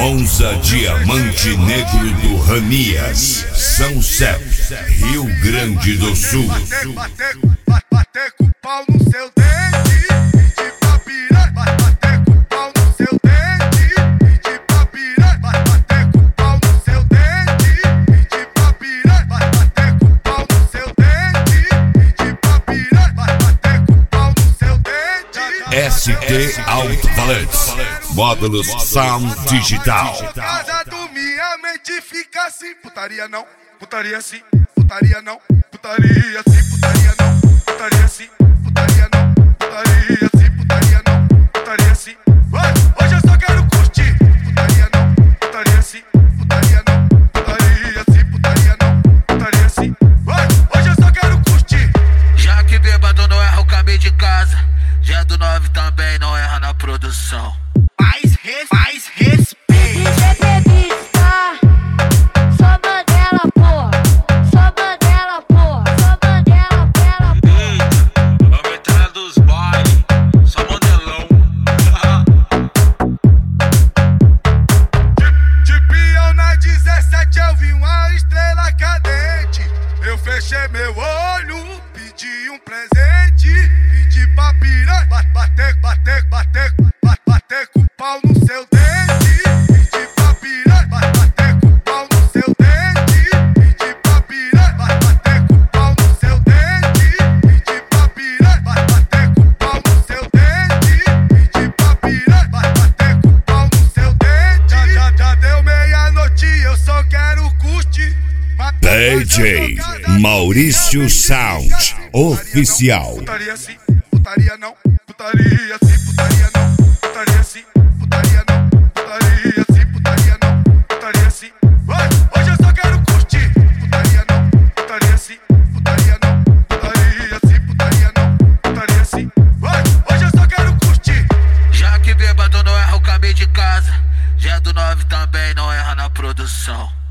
Monza Diamante Negro do Ranias, São Sepp, Rio Grande do Sul. Bater com o pau no seu dente, pedir pra pirar. Bater com o pau no seu dente, pedir pra pirar. Bater com o pau no seu dente, pedir pra pirar. Bater com o pau no seu dente, pedir pra pirar. Bater com o pau no seu dente. ST Alto-Falantes, módulos Sound Digital. Casa do minha mente fica assim, putaria não, putaria sim, putaria não, putaria sim, putaria não, putaria sim, putaria não, putaria sim, putaria não, putaria sim. Hoje eu só quero curtir, putaria não, putaria sim, putaria não, putaria sim, putaria não, putaria sim. Hoje eu só quero curtir. Já que bêbado não erra o caminho de casa, já do 9 também não erra na produção. Mais respeito. Só Banguela, porra. Só Banguela, porra. Só Banguela, pela porra. Vamos entrar dos bailes, só modelão. De peão na 17 eu vi uma estrela cadente. Eu fechei meu olho, pedi um presente. Pedi pra pirar, bater com o pau no seu dente. Pedi pra pirar, bater com o pau no seu dente. Pedi pra pirar, bater com o pau no seu dente. Pedi pra pirar, bater com o pau no seu dente. Pedi pra pirar, bater com o pau no seu dente. Já deu meia-noite, eu só quero curtir. DJ Maurício Sound Oficial. Putaria sim, putaria não, putaria sim, putaria não, putaria sim, putaria não, putaria sim, putaria não, putaria sim. Hoje eu só quero curtir. Putaria não, putaria sim, putaria não, putaria sim, putaria não, putaria sim. Hoje eu só quero curtir. Já que bêbado não erra o caminho de casa, já do 9 também não erra na produção.